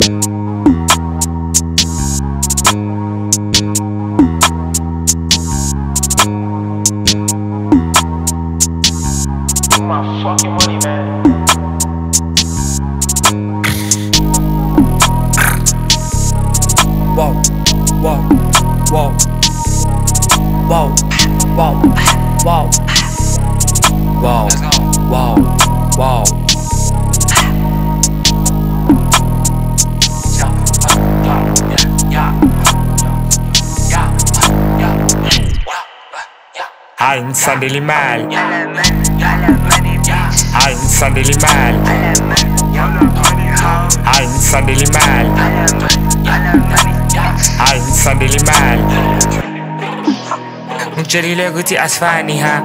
My fucking money, man. Whoa, whoa, whoa, whoa, whoa, whoa, whoa, whoa, whoa. انسان دلی مال انسان دلی مال انسان دلی مال انسان دلی مال مجري قلتي اسفانيها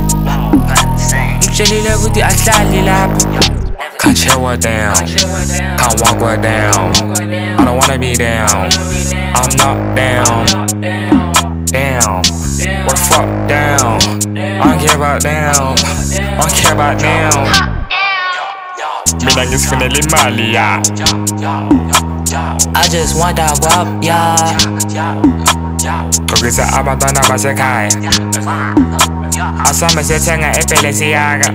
مجري قلتي اسلالي لاب Can't chill her down, can't walk her down. I don't wanna be down, I'm not down. Down, what the fuck down? I don't care about down, I don't care about down. Me nangis finally mali ya. I just want that guap, yeah. Kugisa abandona basekhaya. Asame sethenga eBalenciaga.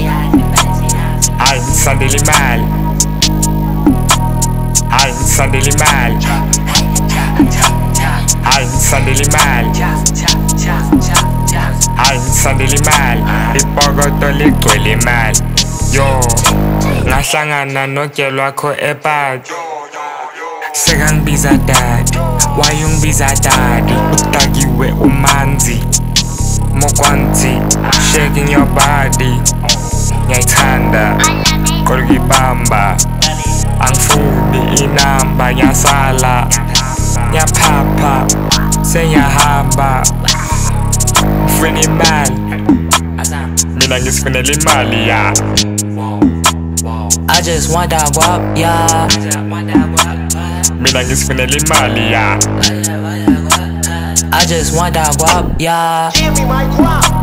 Ayisandeli imali. Ayisandeli imali. Ayisandeli imali. Ayisandeli imali. Ipokoto ligcwele imali. Yo, ngahlangana nogyelo lwakho ePato. Sekangibiza daddy, why ungibiza daddy? Utakiwe umanzi, mokwanzi, shaking your body. Ngiyayithanda, kodwa ngibamba. Angifuni inamba, ngiyasala, ngiyaphapha, sengiyahamba. Ngifuna imali, mina ngisifunela imali ya. I just want that guap, yeah. Mina ngisifunela imali ya. I just want that guap, yeah. Give me my guap.